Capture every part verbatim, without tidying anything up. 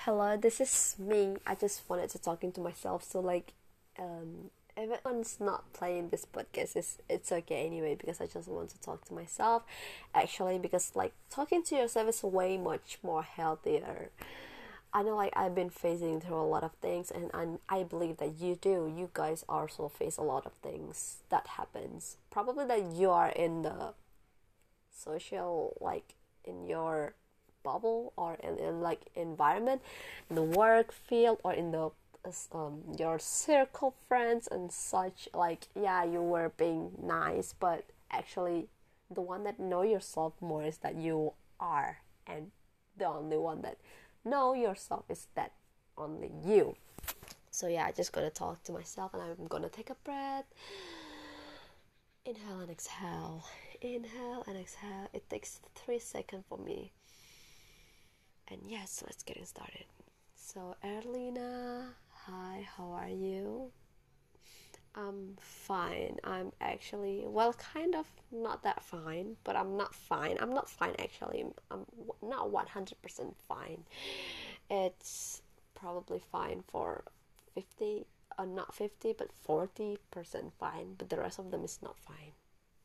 Hello, this is me. I just wanted to talking to myself. So like, um, if anyone's not playing this podcast, it's it's okay anyway because I just want to talk to myself. Actually, because like talking to yourself is way much more healthier. I know like I've been facing through a lot of things, and and I believe that you do. You guys also face a lot of things that happens. Probably that you are in the social like in your bubble or in, in like environment in the work field or in the um, your circle friends and such, like yeah, you were being nice, but actually the one that know yourself more is that you are, and the only one that know yourself is that only you. So yeah, I just gonna talk to myself, and I'm gonna take a breath. Inhale and exhale. Inhale and exhale. It takes three seconds for me. And yes, let's get it started. So, Erlina, hi, how are you? I'm fine. I'm actually, well, kind of not that fine, but I'm not fine. I'm not fine actually. I'm not one hundred percent fine. It's probably fine for fifty, uh, not fifty, but forty percent fine, but the rest of them is not fine.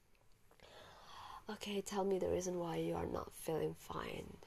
Okay, tell me the reason why you are not feeling fine.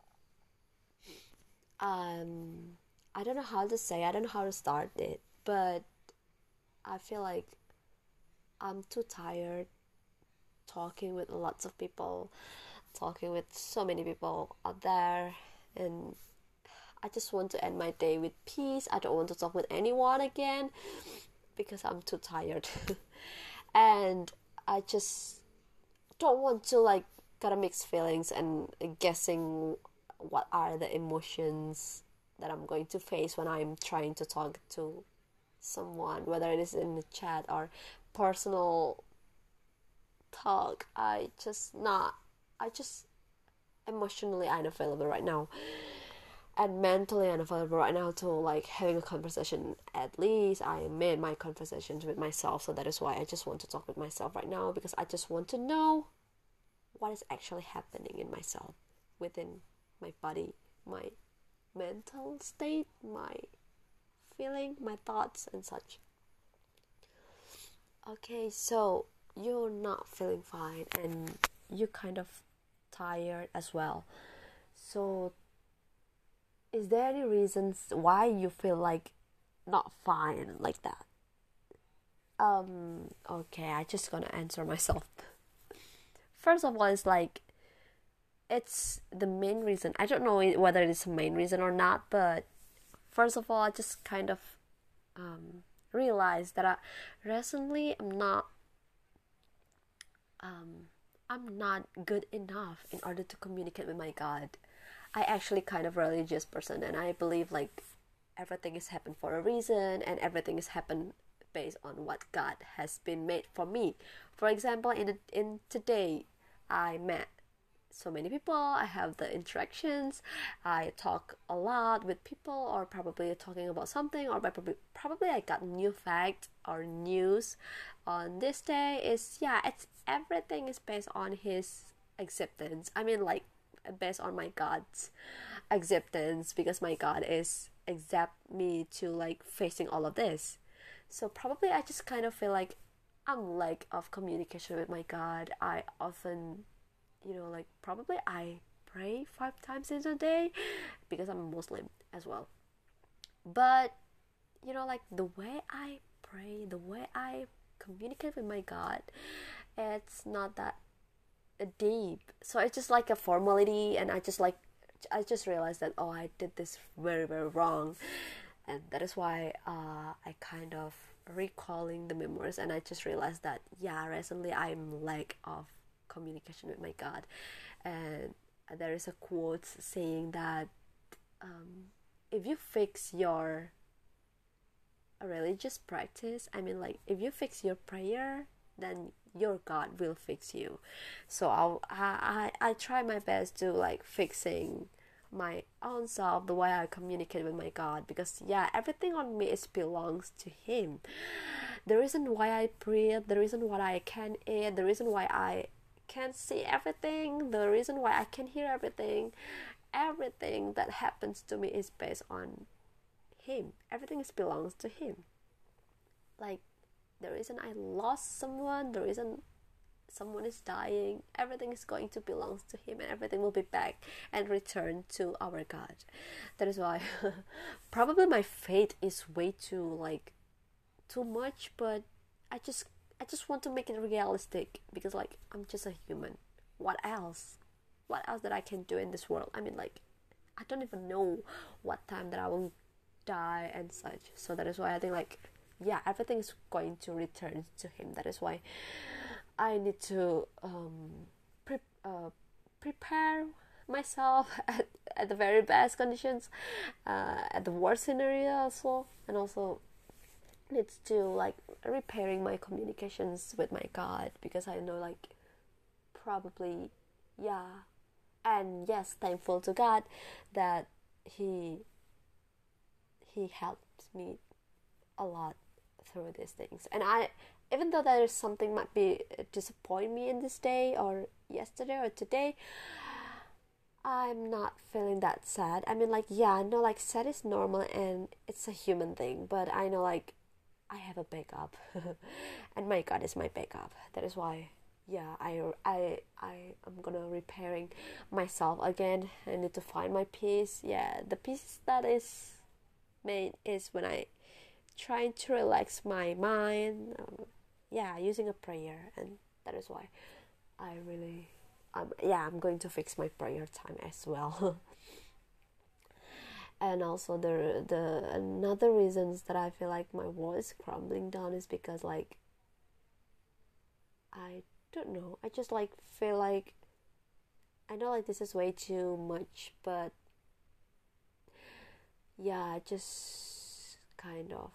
Um, I don't know how to say, I don't know how to start it, but I feel like I'm too tired talking with lots of people, talking with so many people out there, and I just want to end my day with peace. I don't want to talk with anyone again because I'm too tired. And I just don't want to like got a mixed feelings and guessing what are the emotions that I'm going to face when I'm trying to talk to someone, whether it is in the chat or personal talk. I just not I just emotionally unavailable right now, and mentally unavailable right now to like having a conversation. At least I made my conversations with myself, so that is why I just want to talk with myself right now, because I just want to know what is actually happening in myself, within my body, my mental state, my feeling, my thoughts, and such. Okay, so you're not feeling fine and you kind of tired as well. So, is there any reasons why you feel like not fine like that? Um, okay, I just gonna answer myself. First of all, it's like it's the main reason. I don't know whether it's the main reason or not, but first of all, I just kind of um, realized that I recently I'm not um, I'm not good enough in order to communicate with my God. I actually kind of religious person, and I believe like everything is happened for a reason, and everything is happened based on what God has been made for me. For example, in the, in today, I met so many people. I have the interactions. I talk a lot with people, or probably talking about something, or probably probably I got new fact or news on this day. Is yeah, it's everything is based on His acceptance. I mean, like based on my God's acceptance, because my God is accept me to like facing all of this. So probably I just kind of feel like I'm lack of communication with my God. I often, you know, like probably I pray five times in a day because I'm a Muslim as well. But you know, like the way I pray, the way I communicate with my God, it's not that deep. So it's just like a formality, and I just like I just realized that oh, I did this very very wrong, and that is why uh, I kind of recalling the memories, and I just realized that yeah, recently I'm lack of communication with my God, and there is a quote saying that um, if you fix your religious practice, I mean like if you fix your prayer, then your God will fix you. So I'll, I I I try my best to like fixing my own self, the way I communicate with my God, because yeah, everything on me is belongs to Him. The reason why I breathe, the reason why I can eat, the reason why I can see everything, the reason why I can hear everything, everything that happens to me is based on him. Everything is belongs to him. Like, the reason I lost someone, the reason someone is dying, everything is going to belongs to him, and everything will be back and returned to our God. That is why probably my faith is way too like too much, but I just I just want to make it realistic, because like I'm just a human. What else? What else that I can do in this world? I mean, like, I don't even know what time that I will die and such. So that is why I think like, yeah, everything is going to return to him. That is why I need to um, pre- uh, prepare myself at, at the very best conditions, uh, at the worst scenario also, and also needs to like repairing my communications with my God, because I know like probably, yeah, and yes, thankful to God that he he helped me a lot through these things. And I, even though there is something might be disappoint me in this day or yesterday or today, I'm not feeling that sad. I mean, like, yeah, I know like sad is normal and it's a human thing, but I know like I have a backup and my God is my backup. That is why, yeah, I, I, I am gonna repairing myself again. I need to find my peace. Yeah, the peace that is made is when I trying to relax my mind, um, yeah, using a prayer. And that is why I really um, yeah, I'm going to fix my prayer time as well. And also the the another reasons that I feel like my wall is crumbling down is because like I don't know, I just like feel like I know like this is way too much, but yeah, just kind of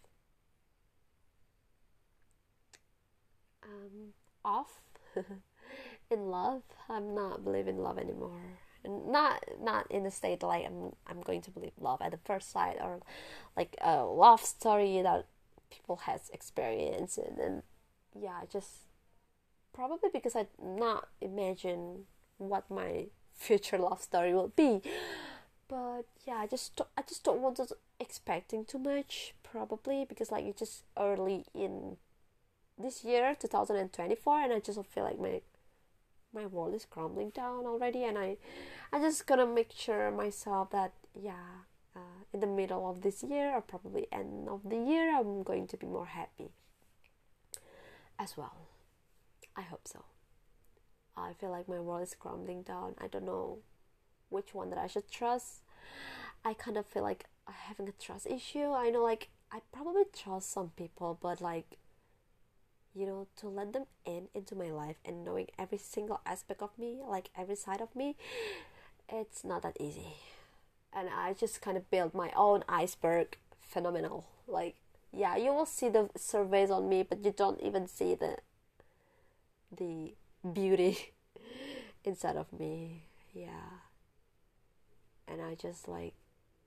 um, off in love. I'm not believing love anymore, and not not in the state like I'm I'm going to believe love at the first sight, or like a love story that people has experienced. And then yeah, just probably because I not imagine what my future love story will be. But yeah, I just I just don't want to expecting too much, probably because like it's just early in this year twenty twenty-four, and I just feel like my my world is crumbling down already. And I I just gonna make sure myself that yeah, uh, in the middle of this year or probably end of the year, I'm going to be more happy as well. I hope so. I feel like my world is crumbling down. I don't know which one that I should trust. I kind of feel like I'm having a trust issue. I know like I probably trust some people, but like, you know, to let them in into my life and knowing every single aspect of me, like every side of me, it's not that easy. And I just kind of build my own iceberg phenomenal. Like, yeah, you will see the surveys on me, but you don't even see the the beauty inside of me. Yeah. And I just like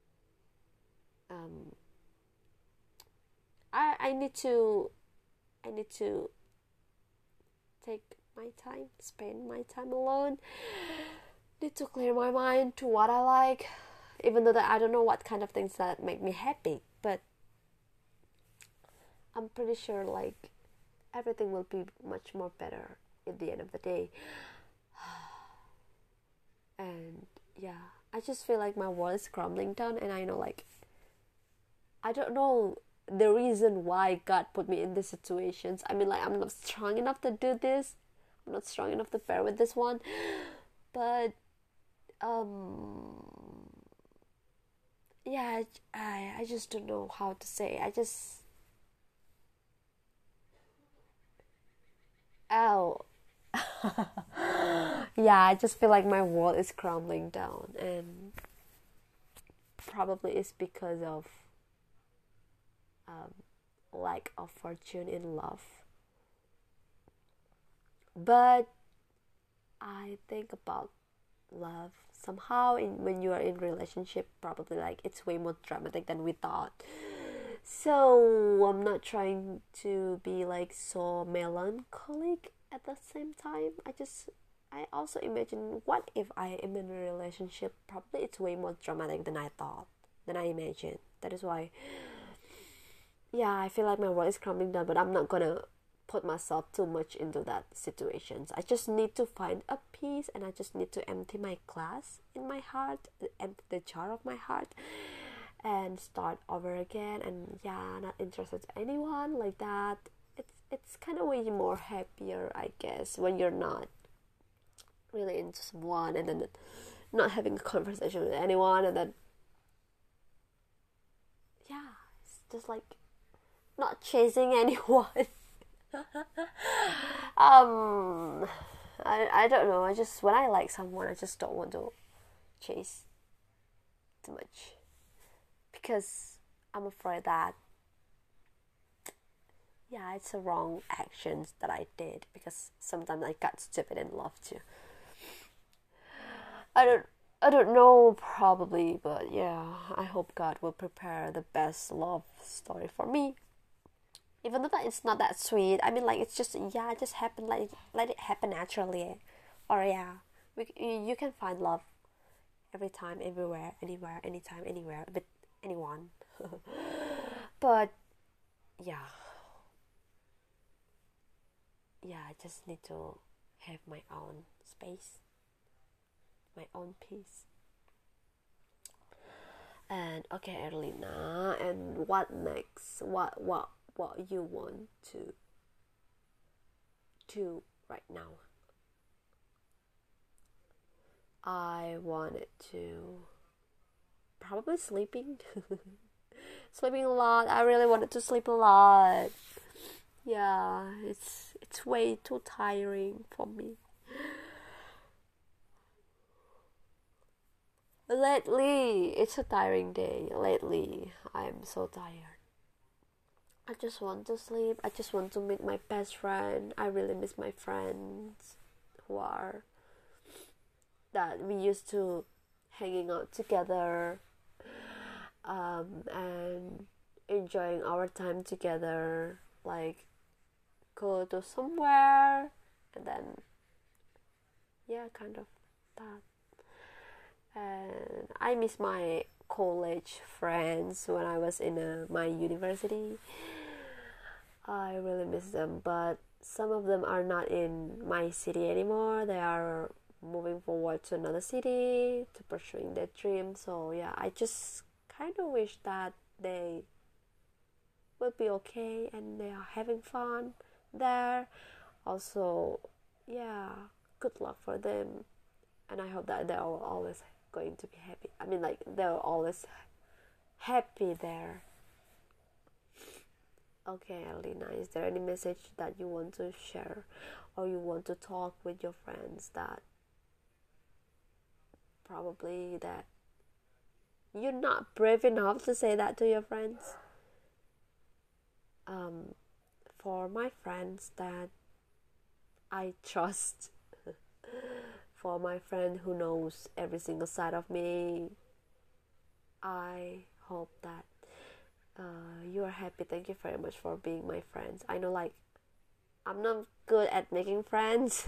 um I I need to I need to take my time, spend my time alone. Need to clear my mind to what I like, even though that I don't know what kind of things that make me happy. But I'm pretty sure like everything will be much more better at the end of the day. And yeah, I just feel like my world is crumbling down, and I know like I don't know the reason why God put me in these situations. I mean, like, I'm not strong enough to do this. I'm not strong enough to bear with this one. But, um, yeah, I, I just don't know how to say. I just, oh, yeah, I just feel like my world is crumbling down, and probably it's because of um, lack of fortune in love. But I think about love somehow in when you are in relationship, probably like it's way more dramatic than we thought. So I'm not trying to be like so melancholic at the same time. I just I also imagine, what if I am in a relationship? Probably it's way more dramatic than I thought, than I imagined. That is why, yeah, I feel like my world is crumbling down, but I'm not gonna put myself too much into that situations. I just need to find a peace, and I just need to empty my glass in my heart, empty the jar of my heart, and start over again. And yeah, not interested in anyone like that. It's it's kind of way more happier, I guess, when you're not really into someone, and then not having a conversation with anyone, and then yeah, it's just like not chasing anyone. um, I I don't know. I just, when I like someone, I just don't want to chase too much, because I'm afraid that, yeah, it's a wrong actions that I did, because sometimes I got stupid in love too. I don't I don't know, probably, but yeah, I hope God will prepare the best love story for me. Even though that it's not that sweet. I mean, like, it's just, yeah, it just happen, like, let it happen naturally. Or yeah, we, you can find love every time, everywhere, anywhere, anytime, anywhere, with anyone. But yeah, yeah, I just need to have my own space, my own peace. And okay, Erlina, and what next? What what what you want to do right now? I wanted to, probably sleeping. Sleeping a lot. I really wanted to sleep a lot. Yeah, it's it's way too tiring for me. Lately, it's a tiring day. Lately, I'm so tired. I just want to sleep. I just want to meet my best friend. I really miss my friends who are, that we used to hanging out together, um, and enjoying our time together. Like, go to somewhere, and then, yeah, kind of that. And I miss my college friends when I was in a, my university. I really miss them, but some of them are not in my city anymore. They are moving forward to another city to pursuing their dream. So yeah, I just kind of wish that they will be okay and they are having fun there. Also, yeah, good luck for them, and I hope that they're always going to be happy. I mean, like, they're always happy there. Okay, Alina, is there any message that you want to share, or you want to talk with your friends, that probably that you're not brave enough to say that to your friends? Um, for my friends that I trust, for my friend who knows every single side of me, I hope that uh, you are happy. Thank you very much for being my friends. I know, like, I'm not good at making friends.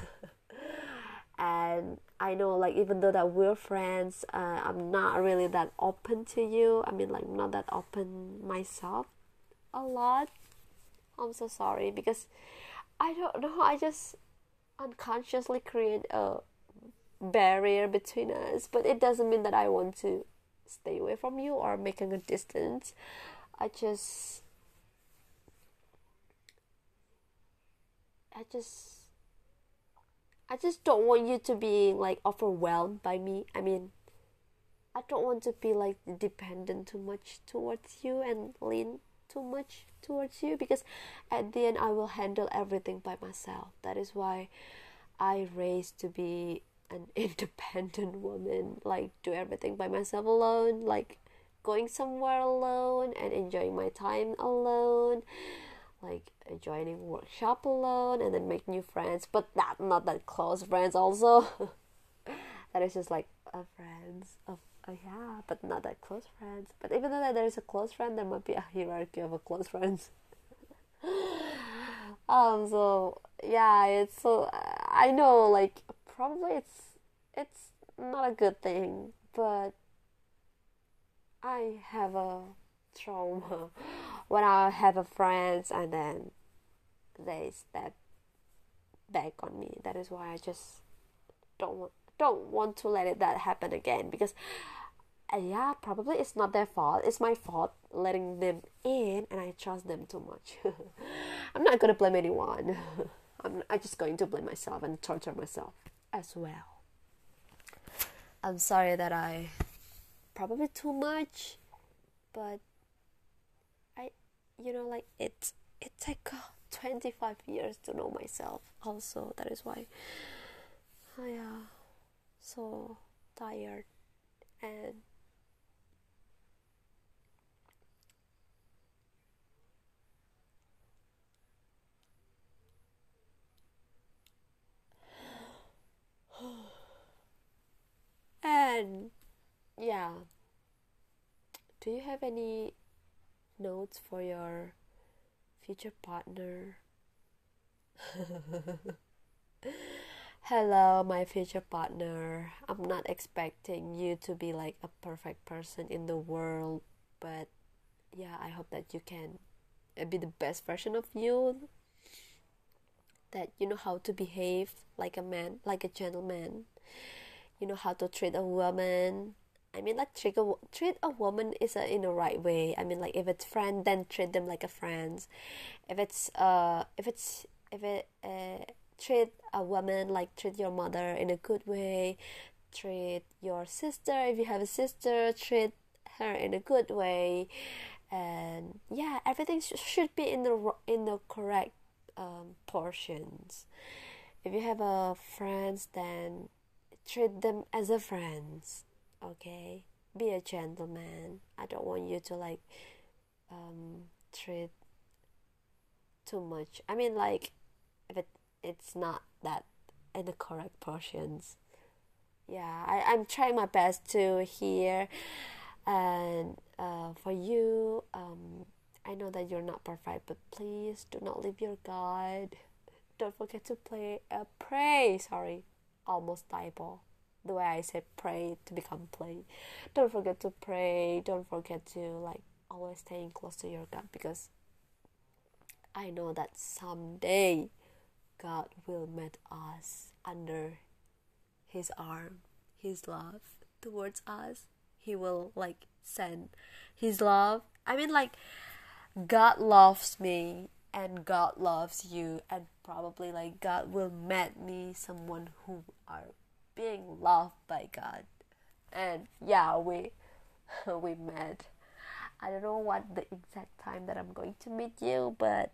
And I know, like, even though that we're friends, uh, I'm not really that open to you. I mean, like, not that open myself a lot. I'm so sorry, because I don't know, I just unconsciously create a barrier between us, but it doesn't mean that I want to stay away from you or making a distance. I just I just I just don't want you to be, like, overwhelmed by me. I mean, I don't want to be, like, dependent too much towards you and lean too much towards you, because at the end I will handle everything by myself. That is why I raised to be an independent woman, like, do everything by myself alone, like going somewhere alone and enjoying my time alone, like joining workshop alone, and then make new friends, but that not that close friends also. That is just like a friends of, uh, yeah, but not that close friends. But even though that there is a close friend, there might be a hierarchy of a close friends. um so yeah, it's so, I know, like, probably it's it's not a good thing, but I have a trauma when I have a friends and then they step back on me. That is why I just don't want don't want to let it that happen again, because uh, yeah, probably it's not their fault, it's my fault letting them in and I trust them too much. I'm not gonna blame anyone. I'm, I'm just going to blame myself and torture myself as well. I'm sorry that I probably too much, but I, you know, like it it took twenty-five years to know myself also. That is why I am so tired. And and yeah, do you have any notes for your future partner? Hello, my future partner. I'm not expecting you to be like a perfect person in the world, but yeah, I hope that you can uh, be the best version of you, that you know how to behave like a man, like a gentleman. You know how to treat a woman. I mean, like treat a treat a woman is a, in the right way. I mean, like if it's friend, then treat them like a friend. If it's uh, if it's if it uh, treat a woman like treat your mother in a good way. Treat your sister, if you have a sister, treat her in a good way. And yeah, everything sh- should be in the ro- in the correct um, portions. If you have a friends, then treat them as a friends. Okay, be a gentleman. I don't want you to like um treat too much. I mean, like if it it's not that in the correct portions. Yeah, I, I'm trying my best to hear. And uh, for you, um, I know that you're not perfect, but please do not leave your God. Don't forget to play, uh, pray. Sorry, almost typo. The way I said pray to become play. Don't forget to pray. Don't forget to like always staying close to your God, because I know that someday God will meet us under His arm, His love towards us. He will like send His love. I mean, like God loves me and God loves you, and probably like God will meet me someone who are being loved by God. And yeah, we we met. I don't know what the exact time that I'm going to meet you, but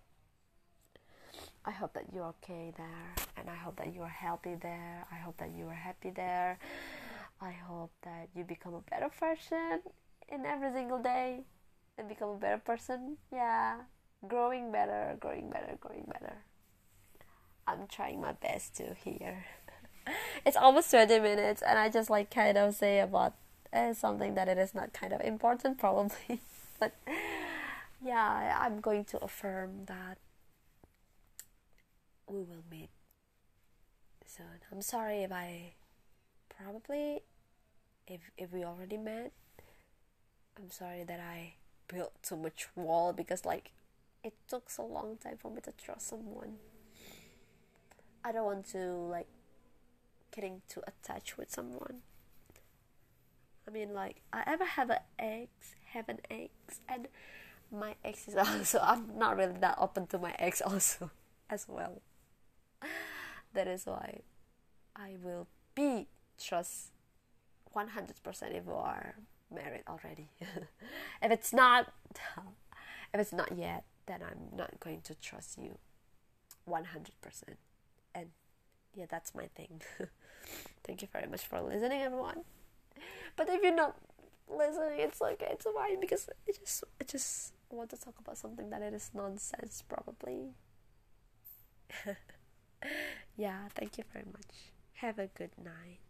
I hope that you're okay there, and I hope that you're healthy there. I hope that you are happy there. I hope that you become a better person in every single day and become a better person. Yeah, growing better, growing better, growing better. I'm trying my best to here. It's almost twenty minutes, and I just like kind of say about uh, something that it is not kind of important, probably. But yeah, I'm going to affirm that we will meet soon. I'm sorry if I probably if if we already met. I'm sorry that I built too much wall, because like it took so long time for me to trust someone. I don't want to like getting too attached with someone. I mean, like I ever have an ex, have an ex, and my ex is also. I'm not really that open to my ex also, as well. That is why I will be trust one hundred percent if you are married already. If it's not, if it's not yet, then I'm not going to trust you one hundred percent. And yeah, that's my thing. Thank you very much for listening, everyone. But if you're not listening, it's okay, it's fine, because I just I just want to talk about something that it is nonsense, probably. Yeah, thank you very much. Have a good night.